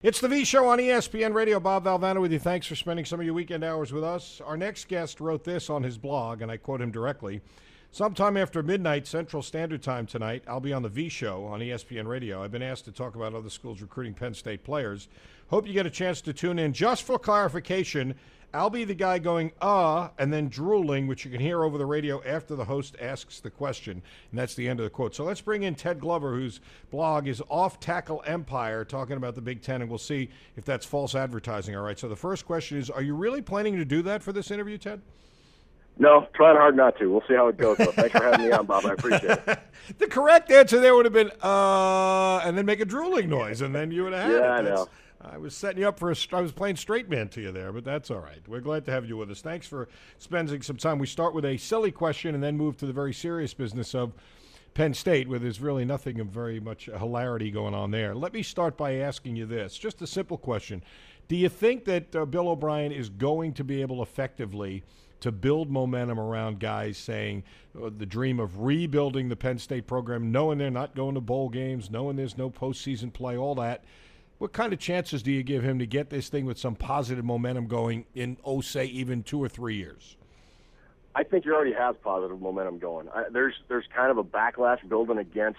It's the V Show on ESPN Radio. Bob Valvano with you. Thanks for spending some of your weekend hours with us. Our next guest wrote this on his blog, and I quote him directly. Sometime after midnight Central Standard Time tonight, I'll be on the V Show on ESPN Radio. I've been asked to talk about other schools recruiting Penn State players. Hope you get a chance to tune in. Just for clarification, I'll be the guy going, and then drooling, which you can hear over the radio after the host asks the question. And that's the end of the quote. So let's bring in Ted Glover, whose blog is Off Tackle Empire, talking about the Big Ten, and we'll see if that's false advertising. All right, so the first question is, are you really planning to do that for this interview, Ted? No, trying hard not to. We'll see how it goes, though. Thanks for having me on, Bob. I appreciate it. The correct answer there would have been, and then make a drooling noise, and then you would have had it. Yeah, I know. I was setting you up for I was playing straight man to you there, but that's all right. We're glad to have you with us. Thanks for spending some time. We start with a silly question and then move to the very serious business of Penn State, where there's really nothing of very much hilarity going on there. Let me start by asking you this, just a simple question. Do you think that Bill O'Brien is going to be able effectively to build momentum around guys saying the dream of rebuilding the Penn State program, knowing they're not going to bowl games, knowing there's no postseason play, all that? What kind of chances do you give him to get this thing with some positive momentum going in, say, even 2 or 3 years? I think he already has positive momentum going. There's kind of a backlash building against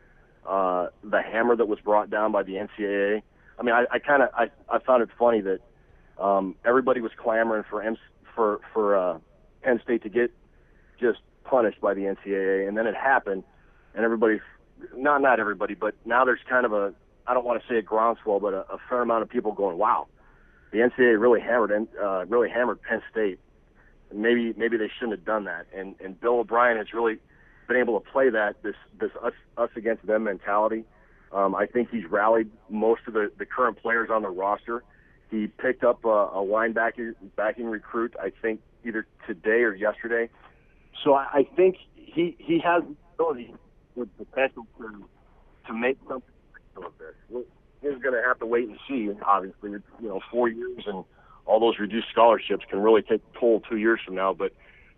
the hammer that was brought down by the NCAA. I mean, I found it funny that everybody was clamoring for Penn State to get just punished by the NCAA, and then it happened, and everybody, not everybody, but now there's kind of I don't want to say a groundswell, but a fair amount of people going, wow, the NCAA really hammered Penn State. And maybe they shouldn't have done that. And Bill O'Brien has really been able to play this us against them mentality. I think he's rallied most of the current players on the roster. He picked up a linebacking recruit, I think, either today or yesterday. So I think he has the ability with potential to make something of this. We're going to have to wait and see. Obviously, 4 years and all those reduced scholarships can really take a toll 2 years from now. But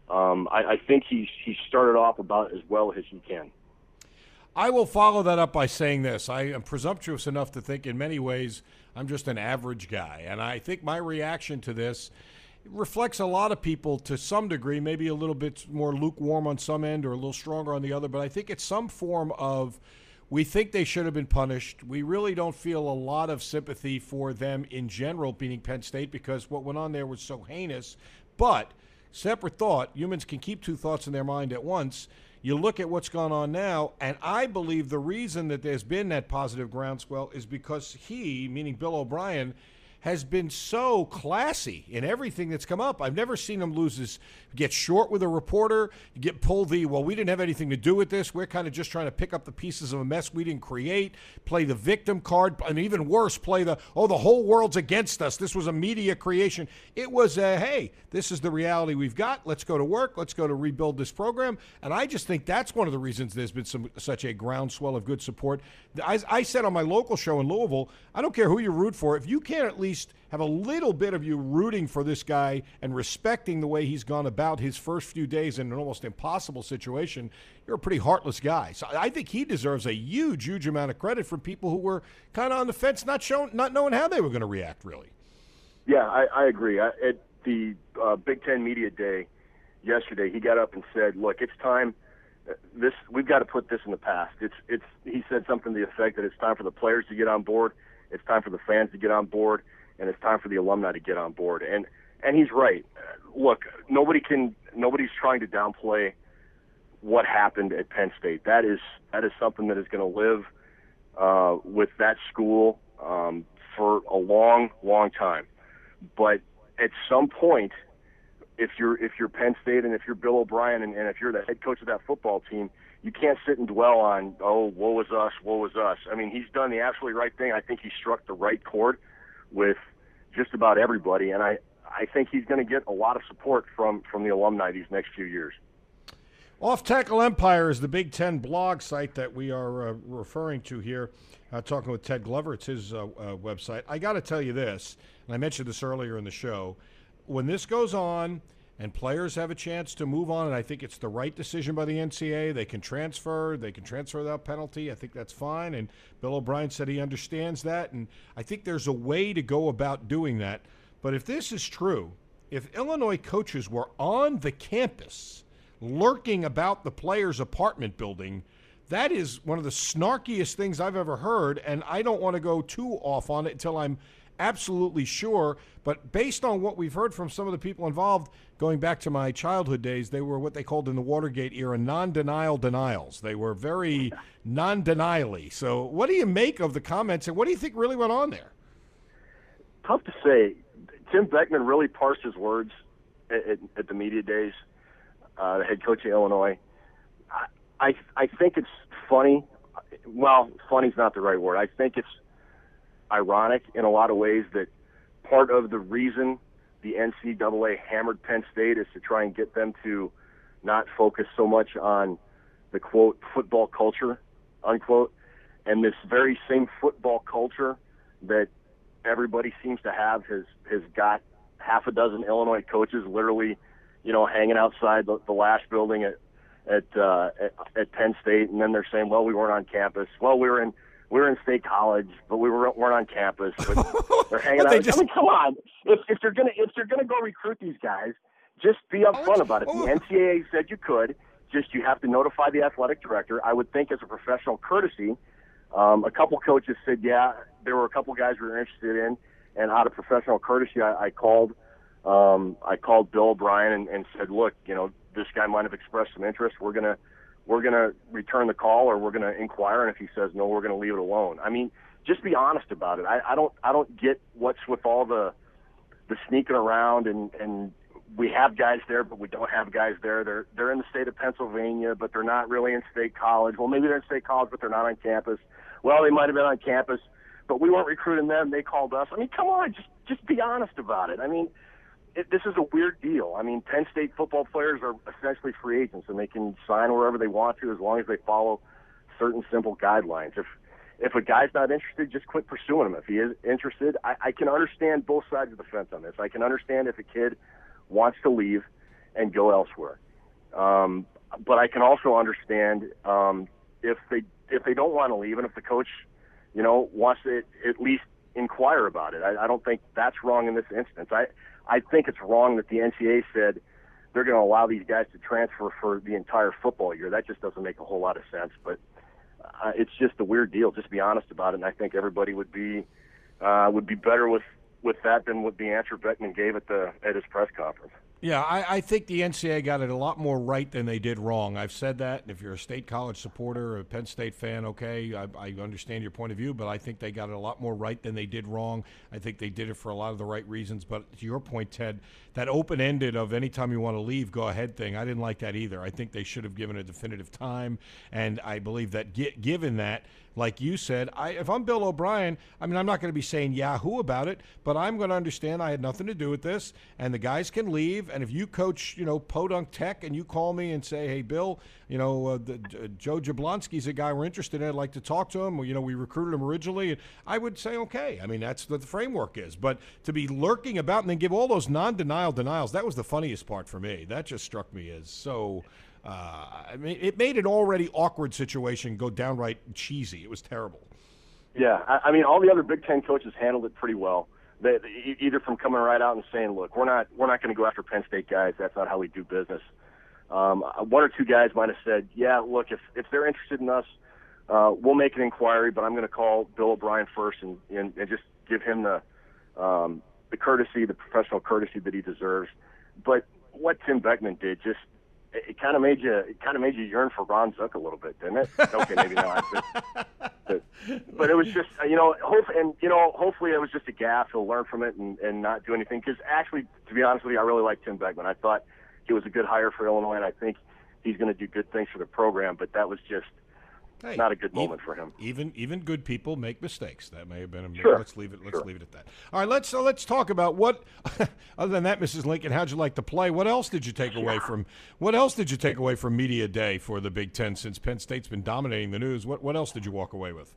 I think he started off about as well as he can. I will follow that up by saying this. I am presumptuous enough to think in many ways I'm just an average guy. And I think my reaction to this reflects a lot of people to some degree, maybe a little bit more lukewarm on some end or a little stronger on the other. But I think it's some form of we think they should have been punished. We really don't feel a lot of sympathy for them in general, beating Penn State, because what went on there was so heinous. But separate thought, humans can keep two thoughts in their mind at once. You look at what's gone on now, and I believe the reason that there's been that positive groundswell is because he, meaning Bill O'Brien, has been so classy in everything that's come up. I've never seen him get short with a reporter, get pulled we didn't have anything to do with this. We're kind of just trying to pick up the pieces of a mess we didn't create, play the victim card, and even worse, play the whole world's against us. This was a media creation. It was hey, this is the reality we've got. Let's go to work. Let's go to rebuild this program. And I just think that's one of the reasons there's been such a groundswell of good support. I said on my local show in Louisville, I don't care who you root for. If you can't at least have a little bit of you rooting for this guy and respecting the way he's gone about his first few days in an almost impossible situation, you're a pretty heartless guy. So I think he deserves a huge, huge amount of credit from people who were kind of on the fence, not knowing how they were going to react, really. Yeah, I agree. At the Big Ten Media Day yesterday, he got up and said, look, it's time. We've got to put this in the past. He said something to the effect that it's time for the players to get on board, it's time for the fans to get on board, and it's time for the alumni to get on board. And he's right. Look, nobody's trying to downplay what happened at Penn State. That is something that is going to live with that school for a long, long time. But at some point, if you're Penn State and if you're Bill O'Brien and if you're the head coach of that football team, you can't sit and dwell on, woe is us, woe is us. I mean, he's done the absolutely right thing. I think he struck the right chord with just about everybody, and I think he's going to get a lot of support from the alumni these next few years. Off Tackle Empire is the Big Ten blog site that we are referring to here, talking with Ted Glover. It's his website. I got to tell you this, and I mentioned this earlier in the show. When this goes on, and players have a chance to move on, and I think it's the right decision by the NCAA. They can transfer without penalty. I think that's fine, and Bill O'Brien said he understands that, and I think there's a way to go about doing that. But if this is true, if Illinois coaches were on the campus lurking about the players' apartment building, that is one of the snarkiest things I've ever heard, and I don't want to go too off on it until I'm absolutely sure. But based on what we've heard from some of the people involved, going back to my childhood days, they were what they called in the Watergate era non-denial denials. They were very non-denially. So what do you make of the comments, and what do you think really went on there? Tough to say. Tim Beckman really parsed his words at the media days, the head coach of Illinois. I think it's funny. Well, funny's not the right word. I think it's ironic in a lot of ways that part of the reason the NCAA hammered Penn State is to try and get them to not focus so much on the, quote, football culture, unquote, and this very same football culture that everybody seems to have has got half a dozen Illinois coaches literally, hanging outside the Lash building at Penn State, and then they're saying, well, we weren't on campus. Well, we were in State College, but we weren't on campus. But they're hanging out. I mean, come on! If you're gonna go recruit these guys, just be upfront about it. The NCAA said you could. Just you have to notify the athletic director. I would think as a professional courtesy. A couple coaches said, yeah, there were a couple guys we were interested in, and out of professional courtesy, I called Bill O'Brien and said, look, this guy might have expressed some interest. We're gonna return the call, or we're gonna inquire, and if he says no, we're gonna leave it alone. I mean, just be honest about it. I don't get what's with all the sneaking around and we have guys there, but we don't have guys there. They're in the state of Pennsylvania, but they're not really in State College. Well, maybe they're in State College, but they're not on campus. Well, they might have been on campus, but we weren't recruiting them. They called us. I mean, come on, just be honest about it. I mean, this is a weird deal. I mean, Penn State football players are essentially free agents, and they can sign wherever they want to as long as they follow certain simple guidelines. If a guy's not interested, just quit pursuing him. If he is interested, I can understand both sides of the fence on this. I can understand if a kid wants to leave and go elsewhere. But I can also understand if they don't want to leave, and if the coach, wants to at least inquire about it. I don't think that's wrong in this instance. I think it's wrong that the NCAA said they're going to allow these guys to transfer for the entire football year. That just doesn't make a whole lot of sense. But it's just a weird deal. Just be honest about it, and I think everybody would be better with that than what the answer Beckman gave at his press conference. Yeah, I think the NCAA got it a lot more right than they did wrong. I've said that. If you're a State College supporter, a Penn State fan, okay, I understand your point of view, but I think they got it a lot more right than they did wrong. I think they did it for a lot of the right reasons. But to your point, Ted, that open-ended of anytime you want to leave, go ahead thing, I didn't like that either. I think they should have given a definitive time, and I believe that given that, like you said, if I'm Bill O'Brien, I mean, I'm not going to be saying Yahoo about it, but I'm going to understand I had nothing to do with this, and the guys can leave. And if you coach, Podunk Tech, and you call me and say, hey, Bill, Joe Jablonski's a guy we're interested in. I'd like to talk to him. We recruited him originally. And I would say, okay. I mean, that's what the framework is. But to be lurking about and then give all those non-denial denials, that was the funniest part for me. That just struck me as so – I mean, it made an already awkward situation go downright cheesy. It was terrible. Yeah, I mean, all the other Big Ten coaches handled it pretty well. They either from coming right out and saying, "Look, we're not going to go after Penn State guys. That's not how we do business." One or two guys might have said, "Yeah, look, if they're interested in us, we'll make an inquiry, but I'm going to call Bill O'Brien first and just give him the courtesy, the professional courtesy that he deserves." But what Tim Beckman did it kind of made you yearn for Ron Zook a little bit, didn't it? Okay, maybe not. But it was just, hopefully it was just a gaffe. He'll learn from it and not do anything. Because actually, to be honest with you, I really like Tim Beckman. I thought he was a good hire for Illinois, and I think he's going to do good things for the program. But that was just not a good moment for him. Even good people make mistakes. That may have been a sure. Let's leave it at that. All right, let's talk about what. Other than that, Mrs. Lincoln, how'd you like to play? What else did you take away from? What else did you take away from Media Day for the Big Ten since Penn State's been dominating the news? What else did you walk away with?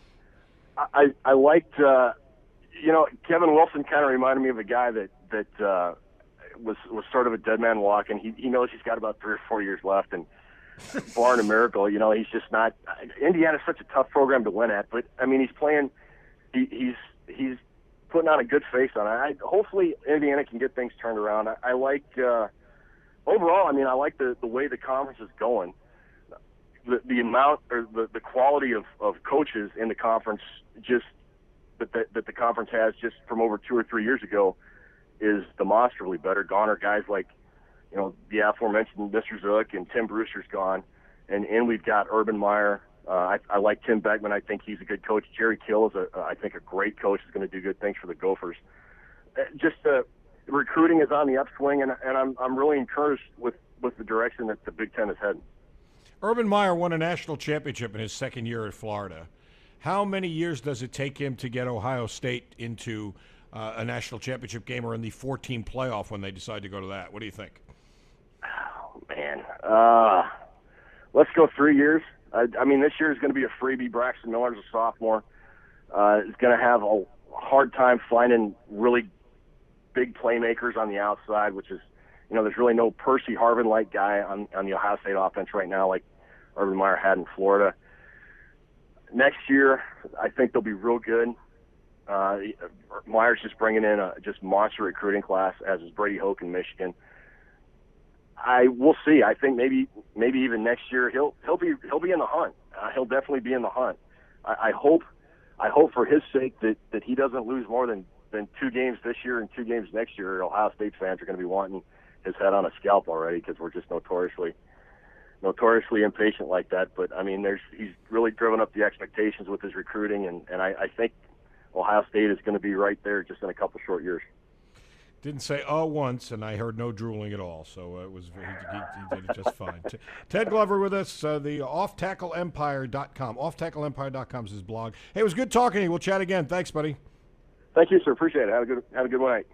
I liked. Kevin Wilson kind of reminded me of a guy that was sort of a dead man walking. He knows he's got about 3 or 4 years left, and barring a miracle, you know, he's just not. Indiana's such a tough program to win at, but I mean, he's playing. He's putting on a good face on it. Hopefully, Indiana can get things turned around. I like overall. I mean, I like the way the conference is going. The amount or the quality of coaches in the conference just that the conference has just from over 2 or 3 years ago is demonstrably better. Gone are guys like, you know, the aforementioned Mr. Zook and Tim Brewster's gone, and we've got Urban Meyer. I like Tim Beckman. I think he's a good coach. Jerry Kill is I think a great coach. Is going to do good things for the Gophers. Just recruiting is on the upswing, and I'm really encouraged with the direction that the Big Ten is heading. Urban Meyer won a national championship in his second year at Florida. How many years does it take him to get Ohio State into a national championship game or in the 4-team playoff when they decide to go to that? What do you think? Oh, man. Let's go 3 years. I mean, this year is going to be a freebie. Braxton Miller's a sophomore. Is going to have a hard time finding really big playmakers on the outside, which is, you know, there's really no Percy Harvin-like guy on the Ohio State offense right now like Urban Meyer had in Florida. Next year, I think they'll be real good. Meyer's just bringing in a just monster recruiting class, as is Brady Hoke in Michigan. We'll see. I think maybe even next year he'll be in the hunt. He'll definitely be in the hunt. I hope for his sake that he doesn't lose more than 2 games this year and 2 games next year. Ohio State fans are going to be wanting his head on a scalp already because we're just notoriously impatient like that. But I mean, he's really driven up the expectations with his recruiting, and I think Ohio State is going to be right there just in a couple short years. Didn't say once, and I heard no drooling at all, so it was he did it just fine. Ted Glover with us, the OffTackleEmpire.com. OffTackleEmpire.com is his blog. Hey, it was good talking to you. We'll chat again. Thanks, buddy. Thank you, sir. Appreciate it. Have a good night.